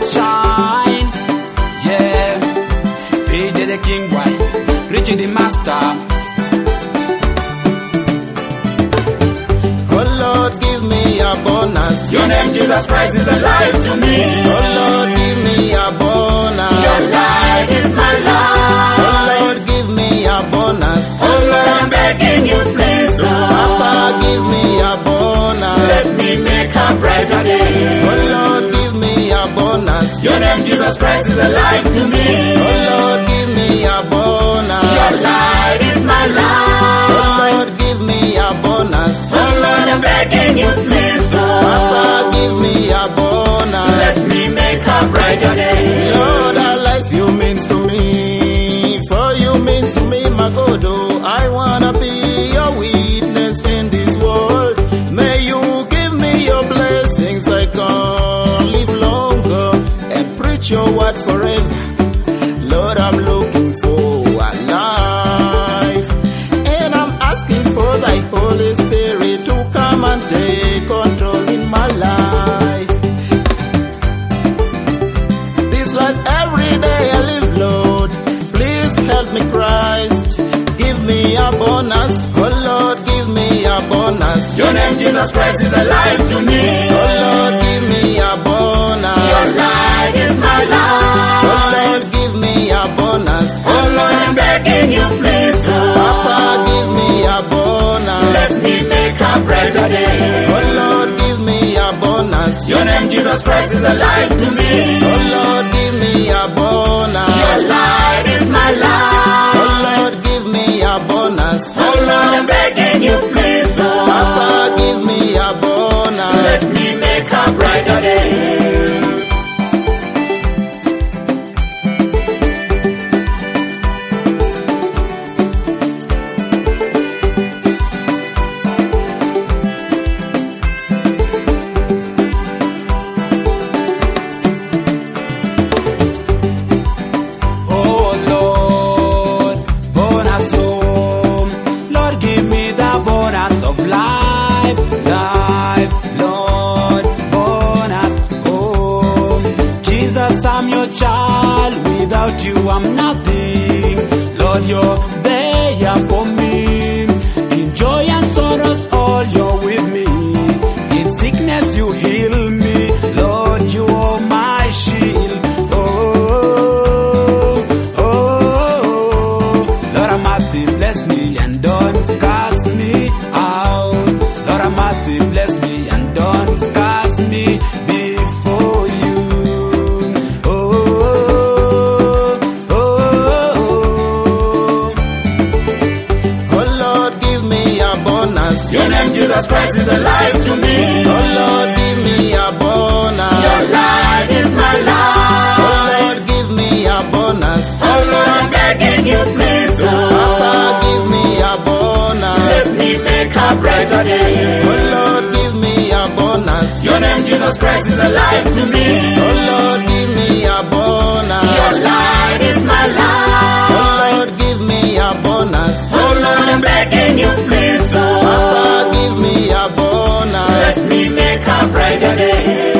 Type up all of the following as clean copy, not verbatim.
light shine. Yeah, PJ the King boy, Richie the master. Oh Lord, give me a bonus. Your name Jesus Christ is alive to me. Oh Lord, give me a bonus. Your light is my life. Oh Lord, give me a bonus. Oh Lord, I'm begging you, please. Papa, give me a bonus. Let me make a brighter day. Oh Lord, give me a bonus. Your name Jesus Christ is alive to me. Oh Lord, give me a bonus. Your light is my life. Oh Lord, give me a bonus. Oh Lord, I'm begging you, please. Papa, give me a bonus. Let me make a brighter day. Lord, our life you means to me. For you means to me, my God. Oh, I wanna be your witness in this world. May you give me your blessings. I can live longer and preach your word forever. Lord, I'm looking for a life, and I'm asking for thy Holy Spirit to come and take control in my life. This life every day I live, Lord, please help me, Christ. Give me a bonus. Oh Lord, give me a bonus. Your name Jesus Christ is alive to me. Oh Lord, give me a bonus. Your light is my life. Oh Lord, give me a bonus. Oh Lord, I'm begging you, please. Papa, give me a bonus. Let me make a brighter day. Oh Lord, give me a bonus. Your name Jesus Christ is alive to me. Oh Lord, give me a bonus. Your light is my life. Oh Lord, give me a bonus. Oh Lord, I'm begging you, please. Papa, give me a bonus. Let me make a brighter day. Oh Lord, bonus, oh Lord, give me the bonus of life, Lord, bonus, oh Jesus, I'm your child. Without you, I'm nothing. Lord, you're there for me. In joy and sorrows, all you're with me. In sickness, you heal me. Lord, you are my shield. Lord, have mercy, bless me and don't cast me out. Lord, have mercy, bless me and don't cast me before you. Oh Lord, give me a bonus. Your name Jesus Christ is alive to me. Oh Lord, give me a bonus. Your light is my life. Oh Lord, give me a bonus. Oh Lord, I'm begging you, please. Papa, give me a bonus. Let me make a brighter day. Oh Lord, give me a bonus. Your name Jesus Christ is alive to me. Oh Lord, give me a bonus. Your light is my life. Oh Lord, give me a bonus. Oh Lord, I'm begging you, please. Papa, give me a bonus. Let me make a brighter day.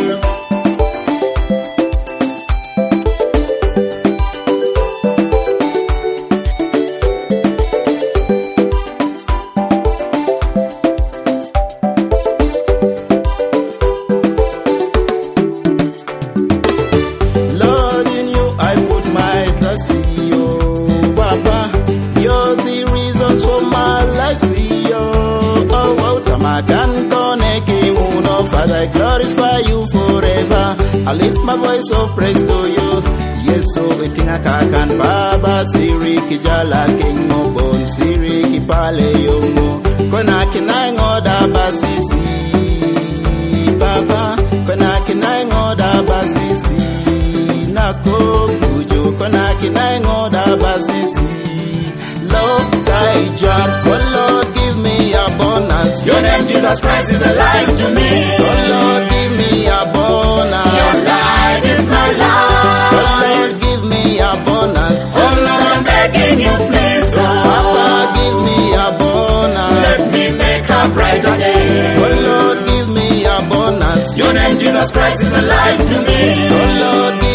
Lord, in you I put my trust. Oh, Papa, you're the reasons for my life. Oh, Tamakan Koneki Muno, Father, I glorify you forever. I lift my voice of praise to you. Yes, so waiting a kakan Baba, Siri Kijala King Mobon, Siri Kipale Yomo, Konaki Nang Oda Basisi, Papa, Konaki Nang Oda Basisi, Nako, Kujo, Konaki Nang Oda Basisi, Lord, Kaijar, oh Lord, give me a bonus. Your name Jesus Christ is alive to me. Oh Lord, give me a bonus. Your light is my life. Oh Lord, give me a bonus. Oh Lord, I'm begging you, please. Papa, give me a bonus. Let me make a brighter day. Oh Lord, give me a bonus. Your Your name, Jesus Christ, is alive to me. Oh Lord,